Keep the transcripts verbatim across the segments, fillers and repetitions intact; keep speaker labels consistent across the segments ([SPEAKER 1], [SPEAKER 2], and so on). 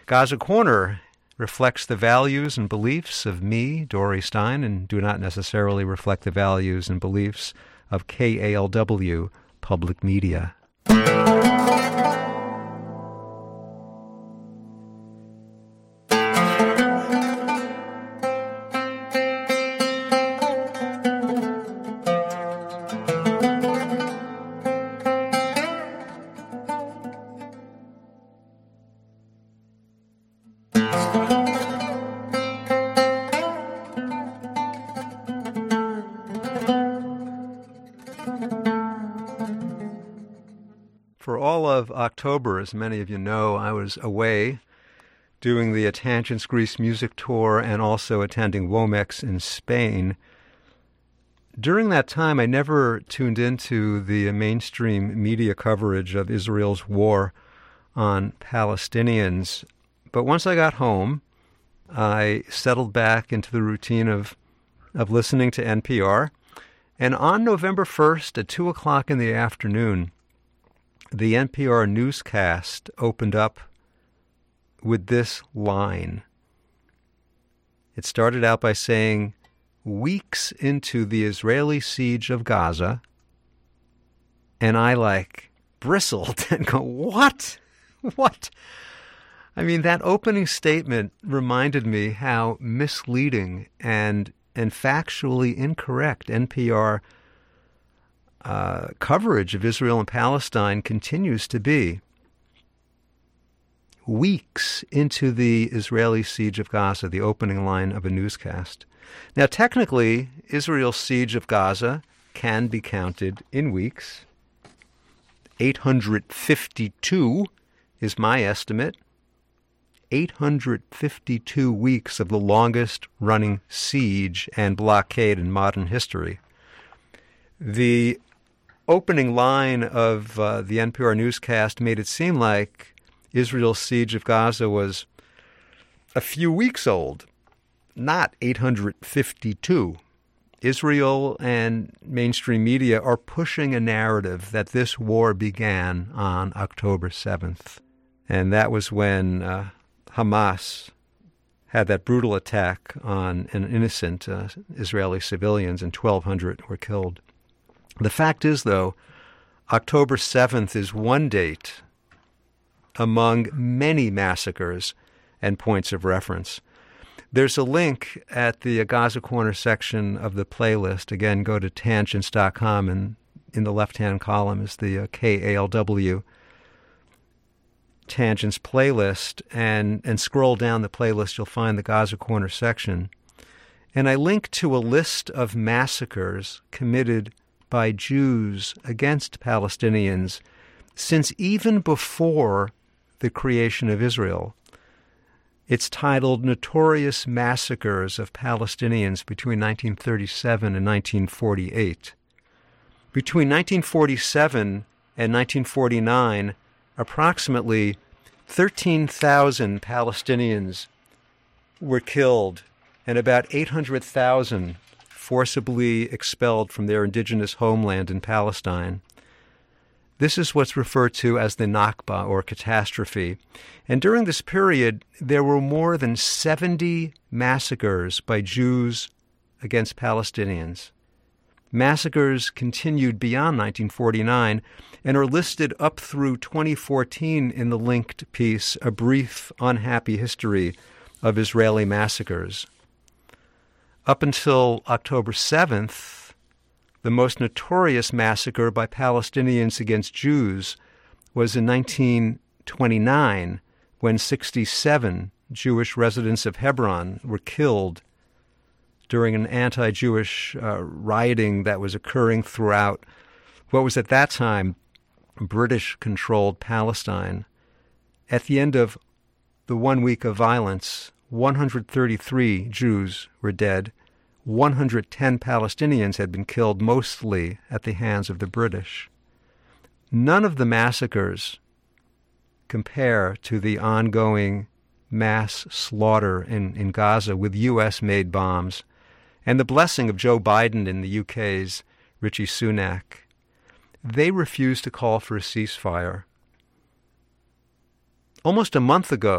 [SPEAKER 1] Gaza Corner reflects the values and beliefs of me, Dory Stein, and do not necessarily reflect the values and beliefs of K A L W Public Media. For all of October, as many of you know, I was away doing the Tangents Greece music tour and also attending Womex in Spain. During that time, I never tuned into the mainstream media coverage of Israel's war on Palestinians. But once I got home, I settled back into the routine of, of listening to N P R. And on November first at two o'clock in the afternoon, the N P R newscast opened up with this line. It started out by saying, weeks into the Israeli siege of Gaza, and I like bristled and go, what? What? I mean, that opening statement reminded me how misleading and, and factually incorrect N P R Uh, coverage of Israel and Palestine continues to be. Weeks into the Israeli siege of Gaza, the opening line of a newscast. Now, technically, Israel's siege of Gaza can be counted in weeks. eight hundred fifty-two is my estimate. eight hundred fifty-two weeks of the longest running siege and blockade in modern history. The opening line of uh, the N P R newscast made it seem like Israel's siege of Gaza was a few weeks old, not eight hundred fifty-two. Israel and mainstream media are pushing a narrative that this war began on October seventh. And that was when uh, Hamas had that brutal attack on an innocent uh, Israeli civilians, and twelve hundred were killed. The fact is, though, October seventh is one date among many massacres and points of reference. There's a link at the Gaza Corner section of the playlist. Again, go to tangents dot com, and in the left-hand column is the uh, K A L W Tangents playlist, and, and scroll down the playlist, you'll find the Gaza Corner section. And I link to a list of massacres committed by Jews against Palestinians since even before the creation of Israel. It's titled Notorious Massacres of Palestinians between nineteen thirty-seven and nineteen forty-eight. Between nineteen forty-seven and nineteen forty-nine, approximately thirteen thousand Palestinians were killed, and about eight hundred thousand forcibly expelled from their indigenous homeland in Palestine. This is what's referred to as the Nakba, or catastrophe. And during this period, there were more than seventy massacres by Jews against Palestinians. Massacres continued beyond nineteen forty-nine and are listed up through twenty fourteen in the linked piece, A Brief Unhappy History of Israeli Massacres. Up until October seventh, the most notorious massacre by Palestinians against Jews was in nineteen twenty-nine, when sixty-seven Jewish residents of Hebron were killed during an anti-Jewish uh, rioting that was occurring throughout what was at that time British-controlled Palestine. At the end of the one week of violence, one hundred thirty-three Jews were dead. one hundred ten Palestinians had been killed, mostly at the hands of the British. None of the massacres compare to the ongoing mass slaughter in, in Gaza with U S-made bombs and the blessing of Joe Biden and the U K's Rishi Sunak. They refused to call for a ceasefire. Almost a month ago,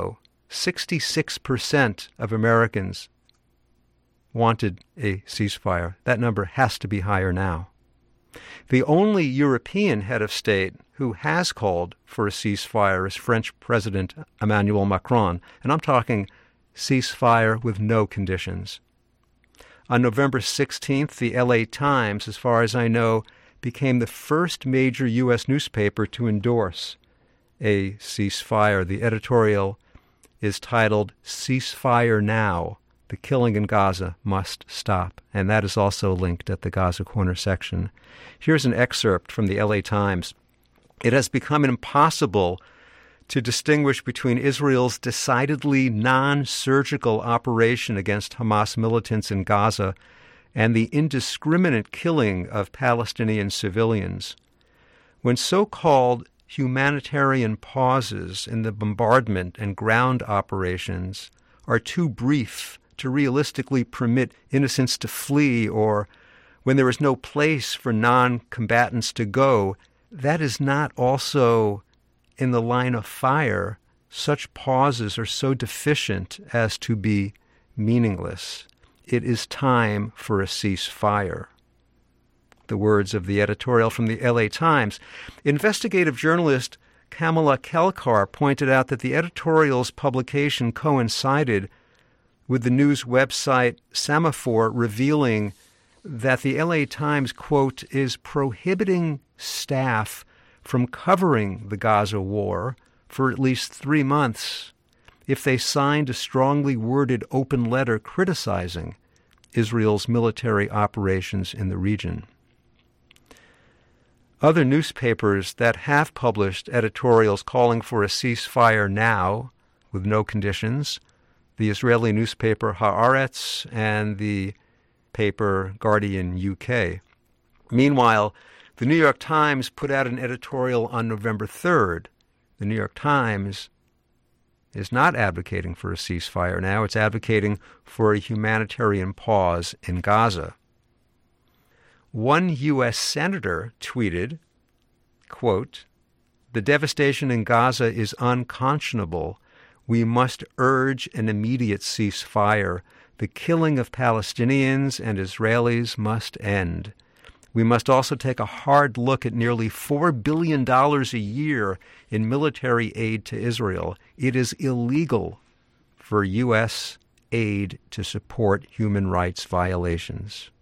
[SPEAKER 1] sixty-six percent of Americans wanted a ceasefire. That number has to be higher now. The only European head of state who has called for a ceasefire is French President Emmanuel Macron, and I'm talking ceasefire with no conditions. On November sixteenth, the L A Times, as far as I know, became the first major U S newspaper to endorse a ceasefire. The editorial is titled "Ceasefire Now. The Killing in Gaza Must Stop," and that is also linked at the Gaza Corner section. Here's an excerpt from the L A Times. "It has become impossible to distinguish between Israel's decidedly non-surgical operation against Hamas militants in Gaza and the indiscriminate killing of Palestinian civilians. When so-called humanitarian pauses in the bombardment and ground operations are too brief to realistically permit innocents to flee, or when there is no place for non-combatants to go, that is not also in the line of fire. Such pauses are so deficient as to be meaningless. It is time for a ceasefire." The words of the editorial from the L A Times. Investigative journalist Kamala Kelkar pointed out that the editorial's publication coincided with the news website Semaphore revealing that the L A Times, quote, is prohibiting staff from covering the Gaza war for at least three months if they signed a strongly worded open letter criticizing Israel's military operations in the region. Other newspapers that have published editorials calling for a ceasefire now with no conditions, the Israeli newspaper Haaretz and the paper Guardian U K. Meanwhile, the New York Times put out an editorial on November third. The New York Times is not advocating for a ceasefire now. It's advocating for a humanitarian pause in Gaza. One U S senator tweeted, quote, "The devastation in Gaza is unconscionable. We must urge an immediate ceasefire. The killing of Palestinians and Israelis must end. We must also take a hard look at nearly four billion dollars a year in military aid to Israel. It is illegal for U S aid to support human rights violations."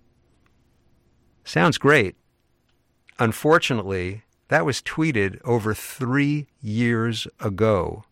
[SPEAKER 1] Sounds great. Unfortunately, that was tweeted over three years ago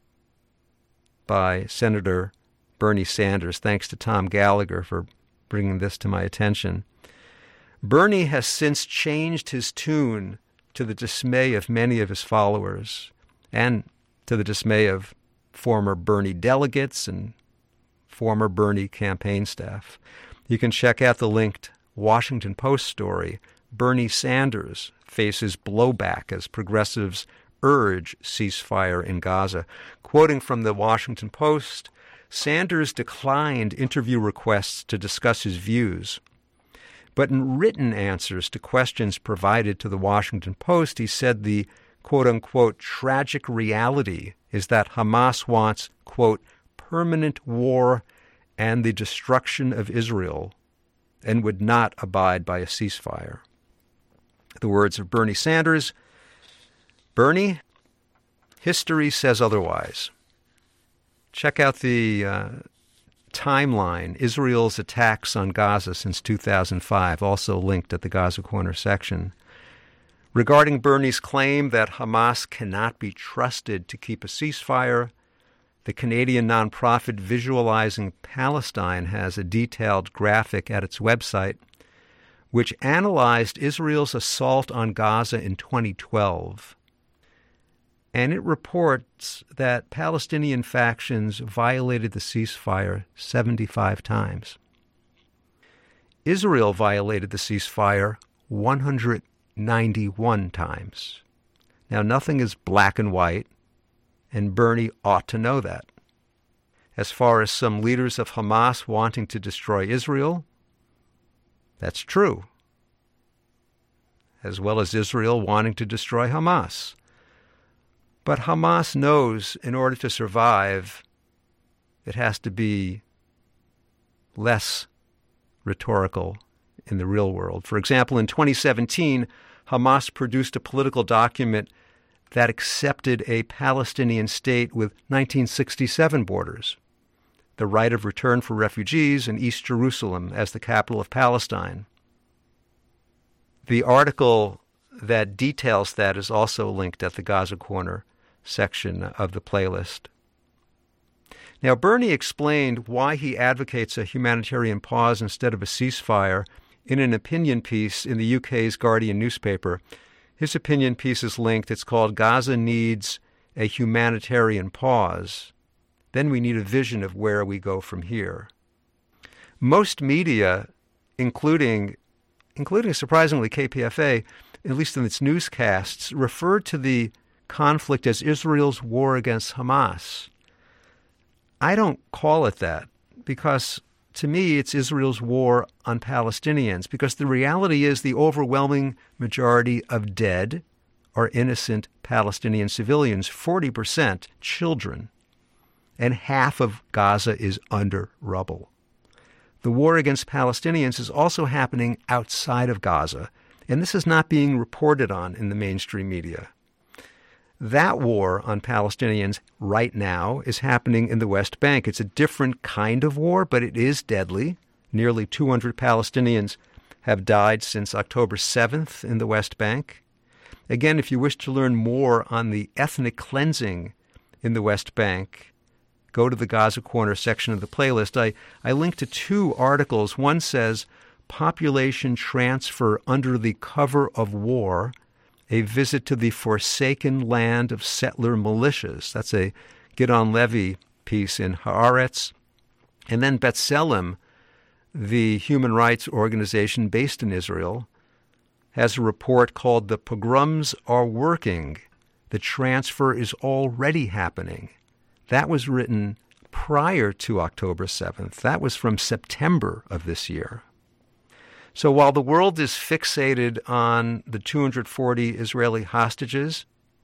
[SPEAKER 1] by Senator Bernie Sanders. Thanks to Tom Gallagher for bringing this to my attention. Bernie has since changed his tune to the dismay of many of his followers and to the dismay of former Bernie delegates and former Bernie campaign staff. You can check out the linked Washington Post story, "Bernie Sanders Faces Blowback as Progressives Urge Ceasefire in Gaza." Quoting from the Washington Post, Sanders declined interview requests to discuss his views. But in written answers to questions provided to the Washington Post, he said the quote-unquote tragic reality is that Hamas wants, quote, permanent war and the destruction of Israel, and would not abide by a ceasefire. The words of Bernie Sanders. Bernie, history says otherwise. Check out the uh, timeline, Israel's attacks on Gaza since two thousand five, also linked at the Gaza Corner section. Regarding Bernie's claim that Hamas cannot be trusted to keep a ceasefire, the Canadian nonprofit Visualizing Palestine has a detailed graphic at its website which analyzed Israel's assault on Gaza in twenty twelve. And it reports that Palestinian factions violated the ceasefire seventy-five times. Israel violated the ceasefire one hundred ninety-one times. Now, nothing is black and white, and Bernie ought to know that. As far as some leaders of Hamas wanting to destroy Israel, that's true, as well as Israel wanting to destroy Hamas. But Hamas knows in order to survive, it has to be less rhetorical in the real world. For example, in twenty seventeen, Hamas produced a political document that accepted a Palestinian state with nineteen sixty-seven borders, the right of return for refugees, and East Jerusalem as the capital of Palestine. The article that details that is also linked at the Gaza Corner section of the playlist. Now, Bernie explained why he advocates a humanitarian pause instead of a ceasefire in an opinion piece in the U K's Guardian newspaper. His opinion piece is linked. It's called "Gaza Needs a Humanitarian Pause. Then we need a vision of where we go from here." Most media, including, including surprisingly K P F A, at least in its newscasts, referred to the conflict as Israel's war against Hamas. I don't call it that because, to me, it's Israel's war on Palestinians, because the reality is the overwhelming majority of dead are innocent Palestinian civilians, forty percent children, and half of Gaza is under rubble. The war against Palestinians is also happening outside of Gaza, and this is not being reported on in the mainstream media. That war on Palestinians right now is happening in the West Bank. It's a different kind of war, but it is deadly. Nearly two hundred Palestinians have died since October seventh in the West Bank. Again, if you wish to learn more on the ethnic cleansing in the West Bank, go to the Gaza Corner section of the playlist. I, I link to two articles. One says, "Population Transfer Under the Cover of War, a Visit to the Forsaken Land of Settler Militias." That's a Gidon Levy piece in Haaretz. And then B'Tselem, the human rights organization based in Israel, has a report called "The Pogroms Are Working. The Transfer is Already Happening." That was written prior to October seventh. That was from September of this year. So while the world is fixated on the two hundred forty Israeli hostages,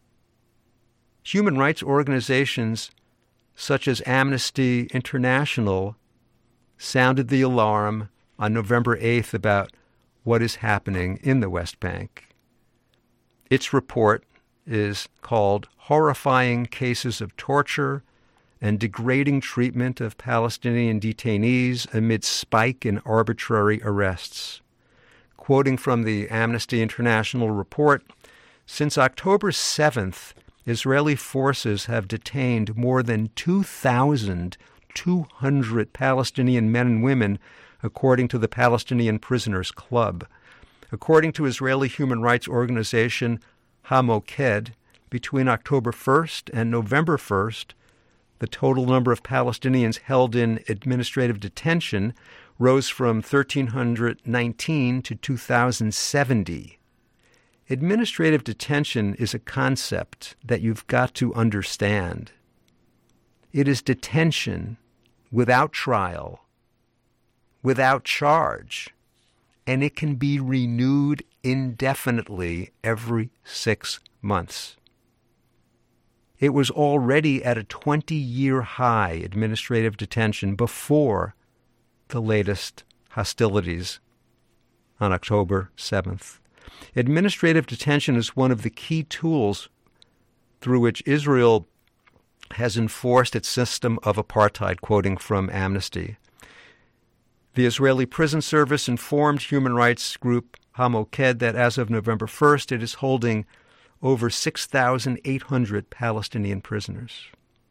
[SPEAKER 1] human rights organizations such as Amnesty International sounded the alarm on November eighth about what is happening in the West Bank. Its report is called "Horrifying Cases of Torture and Degrading Treatment of Palestinian Detainees Amid Spike in Arbitrary Arrests." Quoting from the Amnesty International report, since October seventh, Israeli forces have detained more than two thousand two hundred Palestinian men and women, according to the Palestinian Prisoners Club. According to Israeli human rights organization HaMoked, between October first and November first, the total number of Palestinians held in administrative detention rose from one thousand three hundred nineteen to two thousand seventy. Administrative detention is a concept that you've got to understand. It is detention without trial, without charge, and it can be renewed indefinitely every six months. It was already at a twenty-year high, administrative detention, before the latest hostilities on October seventh. Administrative detention is one of the key tools through which Israel has enforced its system of apartheid, quoting from Amnesty. The Israeli Prison Service informed human rights group HaMoked that as of November first, it is holding over six thousand eight hundred Palestinian prisoners.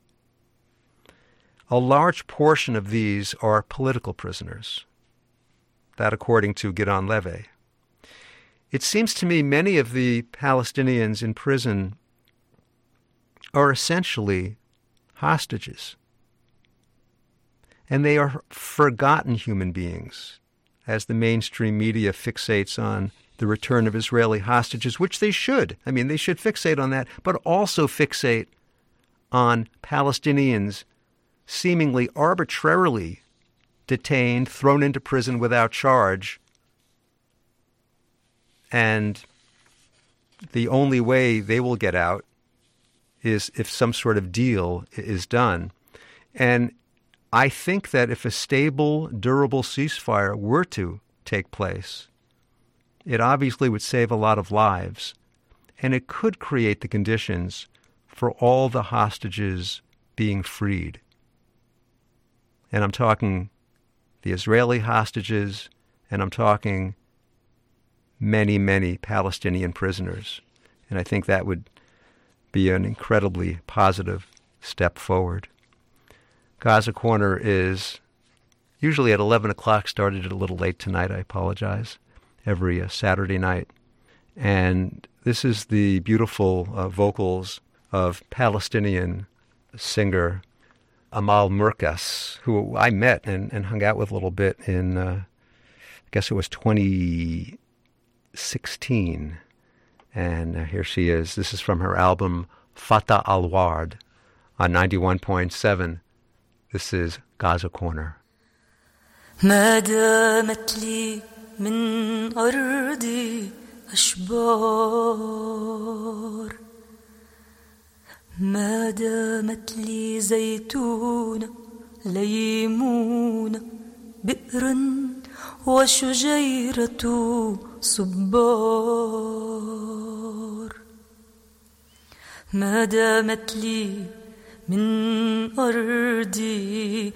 [SPEAKER 1] A large portion of these are political prisoners. That according to Gidon Levy. It seems to me many of the Palestinians in prison are essentially hostages. And they are forgotten human beings, as the mainstream media fixates on the return of Israeli hostages, which they should. I mean, they should fixate on that, but also fixate on Palestinians seemingly arbitrarily detained, thrown into prison without charge. And the only way they will get out is if some sort of deal is done. And I think that if a stable, durable ceasefire were to take place, it obviously would save a lot of lives, and it could create the conditions for all the hostages being freed. And I'm talking the Israeli hostages, and I'm talking many, many Palestinian prisoners. And I think that would be an incredibly positive step forward. Gaza Corner is usually at eleven o'clock, started a little late tonight, I apologize, every uh, Saturday night. And this is the beautiful uh, vocals of Palestinian singer Amal Murkas, who I met and, and hung out with a little bit in, uh, I guess it was twenty sixteen. And uh, here she is. This is from her album Fatah Al-Ward on ninety-one point seven. This is Gaza Corner.
[SPEAKER 2] ما دامت لي من أرضي أشبار، ما دامت لي زيتونة ليمونة بئر وشجيرة صبار، ما دامت لي من أرضي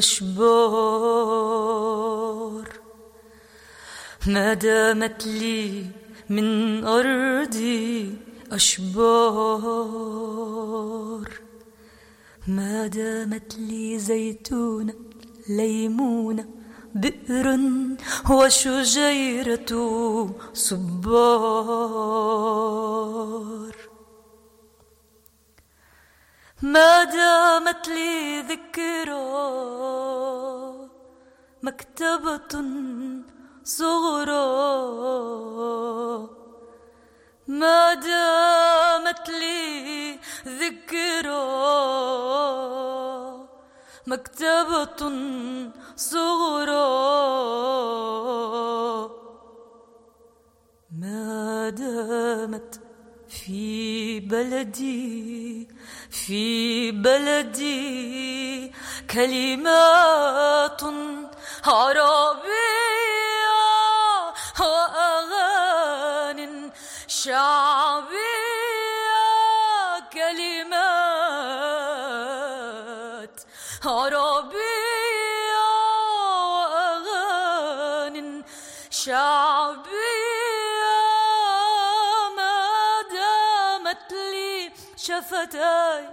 [SPEAKER 2] أشبار، ما دامت لي من أرضي أشبار، ما دامت لي زيتونة ليمونة بئر وشجيرة صبار، ما دامت لي ذكرى مكتبة صغرى، ما دامت لي ذكرى مكتبة صغرى، ما دامت في بلدي في بلدي كلمات عربية وأغاني شعبية، كلمات عربية وأغاني شعبية، ما دامت لي شفتاي،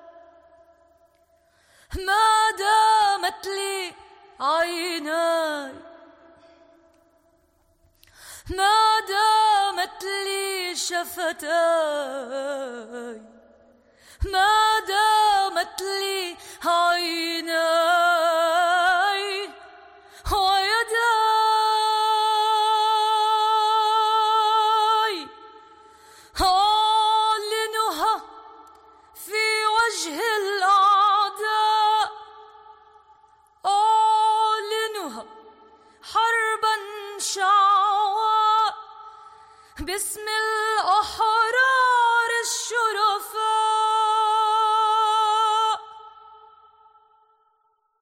[SPEAKER 2] ما دامت لي عيناي، ما دامت لي شفتاي، ما دامت لي عيناي ويداي، أعلنها في وجه الأعداء، أعلنها حربا شعواء باسم الأحرار،